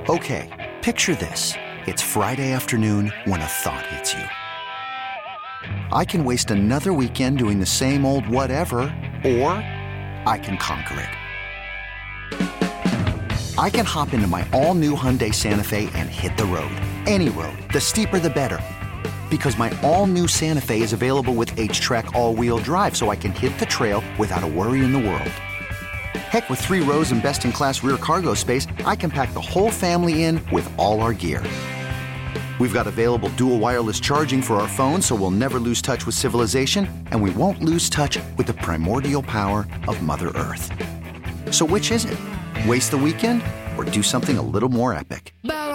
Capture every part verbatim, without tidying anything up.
Okay, picture this. It's Friday afternoon when a thought hits you. I can waste another weekend doing the same old whatever, or I can conquer it. I can hop into my all-new Hyundai Santa Fe and hit the road. Any road. The steeper, the better. Because my all-new Santa Fe is available with H-Track all-wheel drive, so I can hit the trail without a worry in the world. Heck, with three rows and best-in-class rear cargo space, I can pack the whole family in with all our gear. We've got available dual wireless charging for our phones, so we'll never lose touch with civilization, and we won't lose touch with the primordial power of Mother Earth. So which is it? Waste the weekend or do something a little more epic?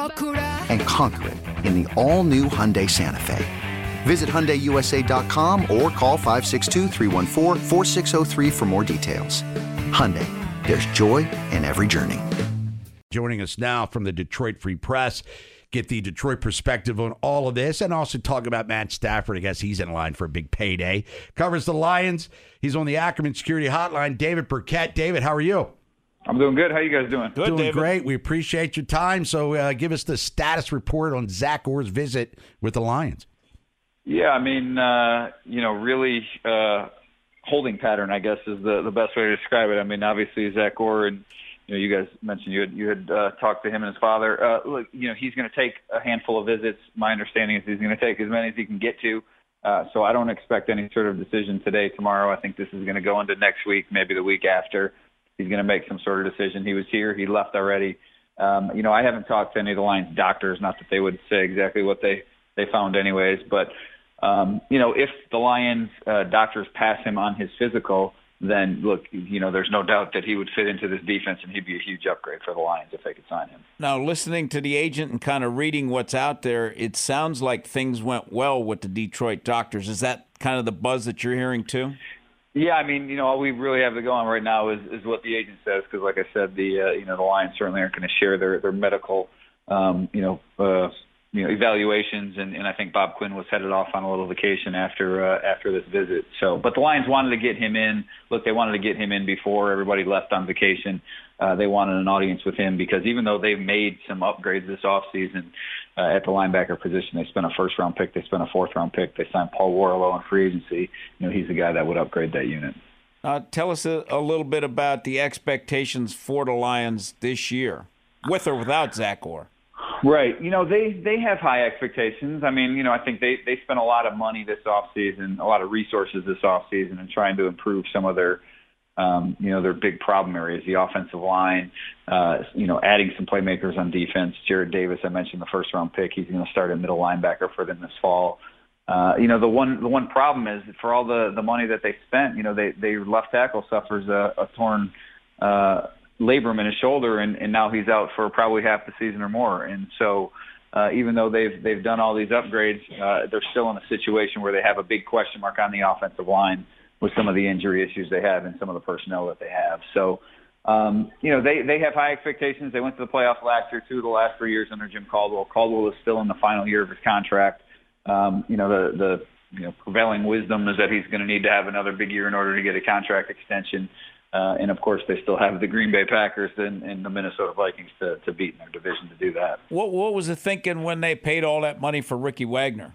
And conquer it in the all-new Hyundai Santa Fe. Visit Hyundai U S A dot com or call five six two, three one four, four six zero three for more details. Hyundai, there's joy in every journey. Joining us now from the Detroit Free Press, get the Detroit perspective on all of this, and also talk about Matt Stafford. I guess he's in line for a big payday. Covers the Lions. He's on the Ackerman Security Hotline. David Burkett. David, how are you? I'm doing good. How you guys doing? Good, doing David. Great. We appreciate your time. So uh, give us the status report on Zach Orr's visit with the Lions. Yeah, I mean, uh, you know, really uh, holding pattern, I guess, is the, the best way to describe it. I mean, obviously, Zach Orr, and you know, you guys mentioned you had, you had uh, talked to him and his father. Uh, look, you know, he's going to take a handful of visits. My understanding is he's going to take as many as he can get to. Uh, so I don't expect any sort of decision today, tomorrow. I think this is going to go into next week, maybe the week after. He's going to make some sort of decision. He was here. He left already. Um, you know, I haven't talked to any of the Lions doctors, not that they would say exactly what they, they found anyways. But, um, you know, if the Lions uh, doctors pass him on his physical, then, look, you know, there's no doubt that he would fit into this defense and he'd be a huge upgrade for the Lions if they could sign him. Now, listening to the agent and kind of reading what's out there, it sounds like things went well with the Detroit doctors. Is that kind of the buzz that you're hearing too? Yeah, I mean, you know, all we really have to go on right now is, is what the agent says, because, like I said, the uh, you know the Lions certainly aren't going to share their their medical, um, you know, uh, you know, evaluations, and, and I think Bob Quinn was headed off on a little vacation after uh, after this visit. So, but the Lions wanted to get him in. Look, they wanted to get him in before everybody left on vacation. Uh, they wanted an audience with him because even though they've made some upgrades this offseason uh, at the linebacker position, they spent a first-round pick, they spent a fourth-round pick, they signed Paul Warlow in free agency. You know, he's the guy that would upgrade that unit. Uh, tell us a, a little bit about the expectations for the Lions this year, with or without Zach Orr. Right. You know, they, they have high expectations. I mean, you know, I think they, they spent a lot of money this offseason, a lot of resources this offseason in trying to improve some of their, um, you know, their big problem areas, the offensive line, uh, you know, adding some playmakers on defense. Jared Davis, I mentioned the first-round pick. He's going to start at middle linebacker for them this fall. Uh, you know, the one the one problem is for all the, the money that they spent, you know, they, they left tackle suffers a, a torn uh labrum in his shoulder, and, and now he's out for probably half the season or more. And so uh, even though they've they've done all these upgrades, uh, they're still in a situation where they have a big question mark on the offensive line with some of the injury issues they have and some of the personnel that they have. So, um, you know, they, they have high expectations. They went to the playoffs last year, too, the last three years under Jim Caldwell. Caldwell is still in the final year of his contract. Um, you know, the, the you know prevailing wisdom is that he's going to need to have another big year in order to get a contract extension. Uh, and, of course, they still have the Green Bay Packers and, and the Minnesota Vikings to, to beat in their division to do that. What what was the thinking when they paid all that money for Ricky Wagner?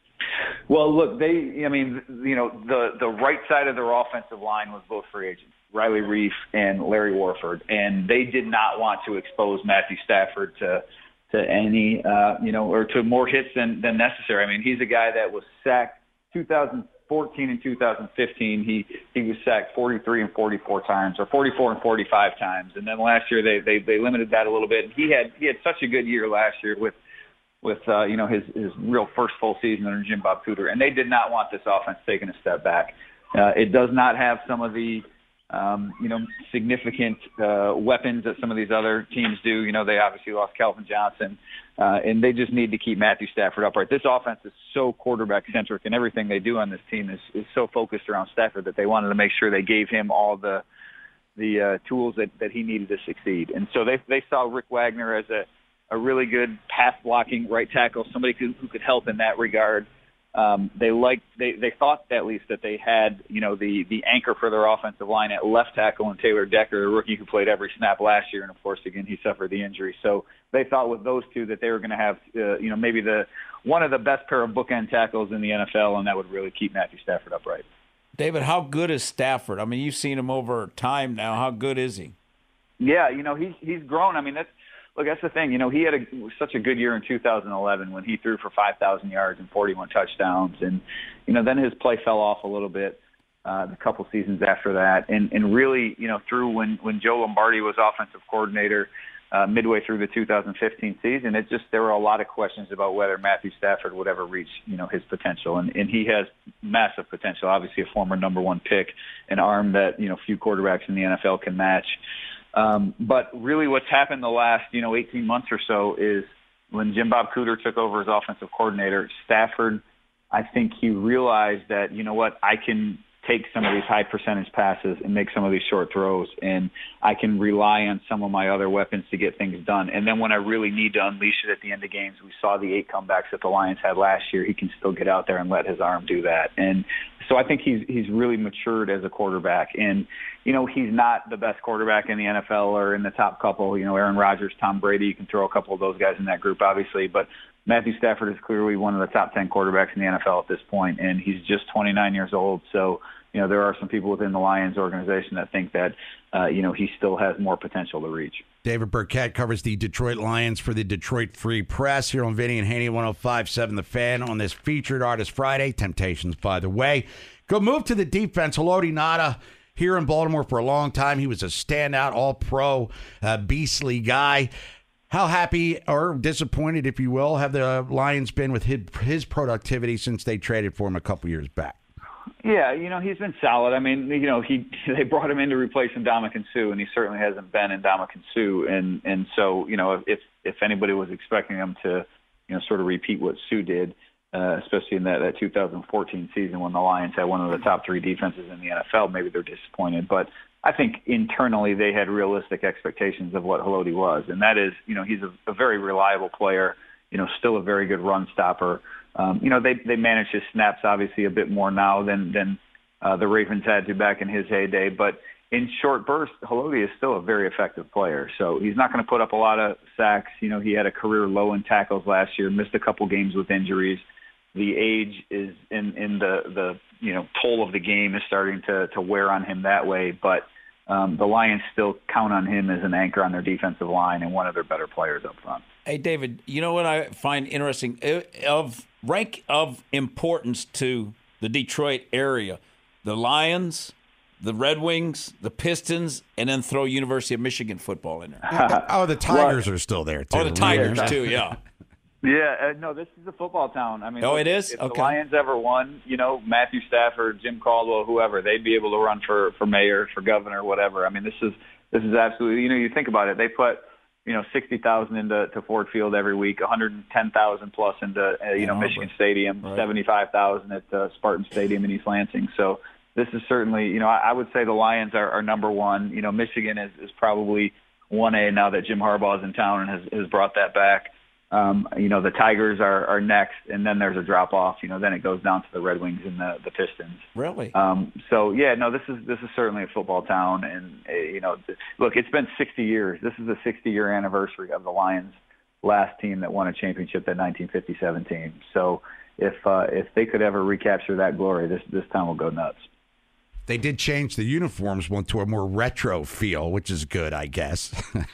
Well, look, they, I mean, you know, the, the right side of their offensive line was both free agents, Riley Reif and Larry Warford, and they did not want to expose Matthew Stafford to to any, uh, you know, or to more hits than, than necessary. I mean, he's a guy that was sacked two thousand fourteen and two thousand fifteen. He he was sacked forty-three and forty-four times, or forty-four and forty-five times, and then last year they they, they limited that a little bit. He had he had such a good year last year with. with, uh, you know, his, his real first full season under Jim Bob Cooter. And they did not want this offense taking a step back. Uh, it does not have some of the, um, you know, significant uh, weapons that some of these other teams do. You know, they obviously lost Calvin Johnson, uh, and they just need to keep Matthew Stafford upright. This offense is so quarterback-centric, and everything they do on this team is, is so focused around Stafford that they wanted to make sure they gave him all the the uh, tools that, that he needed to succeed. And so they they saw Rick Wagner as a, a really good pass-blocking right tackle, somebody who, who could help in that regard. Um, they liked, they, they thought at least that they had, you know, the, the anchor for their offensive line at left tackle and Taylor Decker, a rookie who played every snap last year. And of course, again, he suffered the injury. So they thought with those two that they were going to have, uh, you know, maybe the, one of the best pair of bookend tackles in the N F L. And that would really keep Matthew Stafford upright. David, how good is Stafford? I mean, you've seen him over time now. How good is he? Yeah. You know, he's, he's grown. I mean, that's, Look, that's the thing. You know, he had a, such a good year in two thousand eleven when he threw for five thousand yards and forty-one touchdowns. And, you know, then his play fell off a little bit uh, the couple seasons after that. And, and really, you know, through when, when Joe Lombardi was offensive coordinator uh, midway through the two thousand fifteen season, it just there were a lot of questions about whether Matthew Stafford would ever reach, you know, his potential. And, and he has massive potential, obviously a former number one pick, an arm that, you know, few quarterbacks in the N F L can match. Um, but really what's happened the last, you know, eighteen months or so is when Jim Bob Cooter took over as offensive coordinator, Stafford, I think he realized that, you know what, I can take some of these high percentage passes and make some of these short throws, and I can rely on some of my other weapons to get things done. And then when I really need to unleash it at the end of games, we saw the eight comebacks that the Lions had last year. He can still get out there and let his arm do that. And so I think he's he's really matured as a quarterback. And, you know, he's not the best quarterback in the N F L or in the top couple. You know, Aaron Rodgers, Tom Brady, you can throw a couple of those guys in that group, obviously. But Matthew Stafford is clearly one of the top ten quarterbacks in the N F L at this point, and he's just twenty-nine years old. So, you know, there are some people within the Lions organization that think that, uh, you know, he still has more potential to reach. David Burkett covers the Detroit Lions for the Detroit Free Press here on Vinny and Haney one oh five point seven The Fan on this Featured Artist Friday. Temptations, by the way. Go move to the defense. Haloti Ngata here in Baltimore for a long time. He was a standout, all-pro, uh, beastly guy. How happy or disappointed, if you will, have the Lions been with his, his productivity since they traded for him a couple years back? Yeah, you know, he's been solid. I mean, you know, he they brought him in to replace Ndamukong Suh, and he certainly hasn't been Ndamukong Suh. And and so, you know, if if anybody was expecting him to, you know, sort of repeat what Suh did, uh, especially in that, that two thousand fourteen season when the Lions had one of the top three defenses in the N F L, maybe they're disappointed. But I think internally they had realistic expectations of what Haloti was, and that is, you know, he's a, a very reliable player, you know, still a very good run stopper. Um, you know, they they manage his snaps obviously a bit more now than than uh, the Ravens had to back in his heyday. But in short bursts, Haloti is still a very effective player. So he's not going to put up a lot of sacks. You know, he had a career low in tackles last year, missed a couple games with injuries. The age is in in the the you know toll of the game is starting to to wear on him that way. But um, the Lions still count on him as an anchor on their defensive line and one of their better players up front. Hey, David, you know what I find interesting? Of rank of importance to the Detroit area, the Lions, the Red Wings, the Pistons, and then throw University of Michigan football in there. Oh, the Tigers are still there, too. Oh, the Tigers, too, yeah. Yeah, uh, no, this is a football town. I mean, oh, look, it is? If okay. the Lions ever won, you know, Matthew Stafford, Jim Caldwell, whoever, they'd be able to run for, for mayor, for governor, whatever. I mean, this is this is absolutely, you know, you think about it, they put, you know, sixty thousand into to Ford Field every week, one hundred ten thousand plus into, uh, you know, yeah, Michigan Stadium, right. seventy-five thousand at uh, Spartan Stadium in East Lansing. So this is certainly, you know, I, I would say the Lions are, are number one. You know, Michigan is, is probably one A now that Jim Harbaugh is in town and has, has brought that back. Um, you know, the Tigers are, are next, and then there's a drop off. You know, then it goes down to the Red Wings and the, the Pistons. Really? Um, so yeah, no, this is this is certainly a football town, and uh, you know, look, it's been sixty years. This is the sixty year anniversary of the Lions' last team that won a championship, that nineteen fifty-seven team. So if uh, if they could ever recapture that glory, this this town will go nuts. They did change the uniforms one to a more retro feel, which is good, I guess.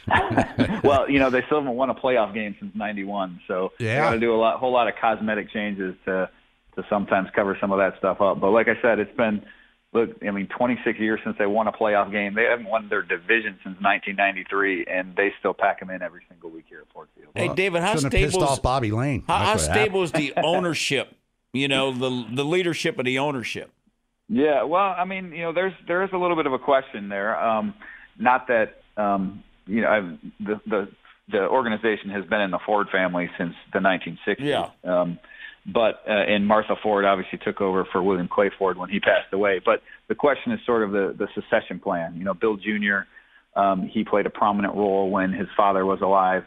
Well, you know, they still haven't won a playoff game since ninety-one, so yeah. they got to do a lot, whole lot of cosmetic changes to to sometimes cover some of that stuff up. But like I said, it's been, look, I mean, twenty-six years since they won a playoff game. They haven't won their division since nineteen ninety-three, and they still pack them in every single week here at Ford Field. Hey, David, how Shouldn't stable have pissed off Bobby Lane. How, how That's what stable is the ownership? You know, the the leadership of the ownership. Yeah, well, I mean, you know, there's there is a little bit of a question there. Um, not that um, you know I've, the the the organization has been in the Ford family since the nineteen sixties. Yeah. Um, but uh, and Martha Ford obviously took over for William Clay Ford when he passed away. But the question is sort of the the succession plan. You know, Bill Junior Um, he played a prominent role when his father was alive.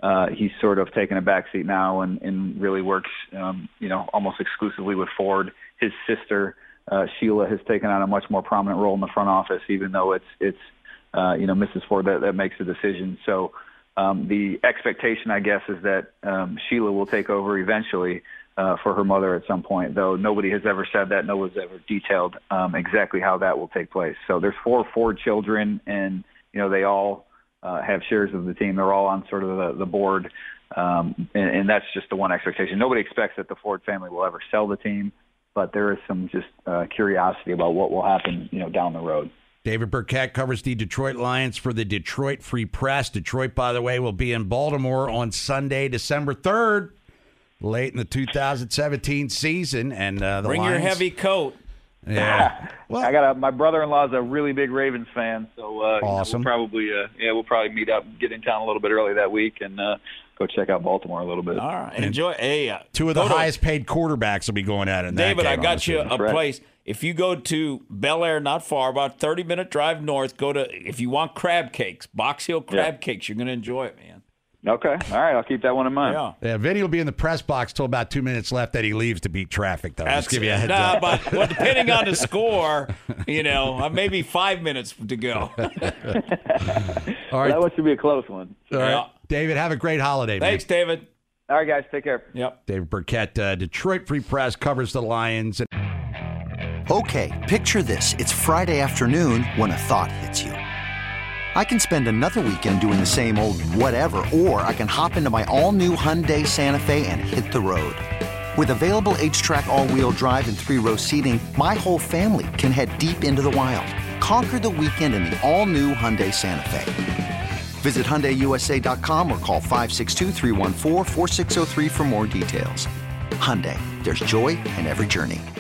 uh, he's sort of taken a backseat now and, and really works, um, you know, almost exclusively with Ford. His sister, uh, Sheila, has taken on a much more prominent role in the front office, even though it's, it's uh, you know, Missus Ford that, that makes the decision. So um, the expectation, I guess, is that um, Sheila will take over eventually uh, for her mother at some point, though nobody has ever said that. No one's ever detailed um, exactly how that will take place. So there's four Ford children, and, you know, they all uh, have shares of the team. They're all on sort of the, the board, um, and, and that's just the one expectation. Nobody expects that the Ford family will ever sell the team, but there is some just uh, curiosity about what will happen, you know, down the road. David Burkett covers the Detroit Lions for the Detroit Free Press. Detroit, by the way, will be in Baltimore on Sunday, December third, late in the two thousand seventeen season. And uh, the Bring Lions, your heavy coat. Yeah. Well, I got a, my brother-in-law is a really big Ravens fan, so uh, awesome. you know, we'll probably uh, yeah we'll probably meet up, get in town a little bit early that week, and uh, go check out Baltimore a little bit. All right, enjoy. Hey, uh, two of the go to- highest paid quarterbacks will be going at it. In that David, game, I got honestly. you a Correct. place. If you go to Bel Air, not far, about thirty minute drive north, go to, if you want crab cakes, Box Hill crab Yeah. cakes, you're going to enjoy it, man. Okay, all right, I'll keep that one in mind. Yeah. Yeah, Vinny will be in the press box till about two minutes left that he leaves to beat traffic, though. Just give you a heads nah, up. But well, depending on the score, you know, uh, maybe five minutes to go. All right, That one should be a close one. all right. Yeah. David, have a great holiday, man. Thanks, David. All right, guys, take care. Yep. David Burkett, uh, Detroit Free Press, covers the Lions. Okay, picture this. It's Friday afternoon when a thought hits you. I can spend another weekend doing the same old whatever, or I can hop into my all-new Hyundai Santa Fe and hit the road. With available H-Track all-wheel drive and three-row seating, my whole family can head deep into the wild. Conquer the weekend in the all-new Hyundai Santa Fe. Visit Hyundai U S A dot com or call five six two, three one four, four six zero three for more details. Hyundai, there's joy in every journey.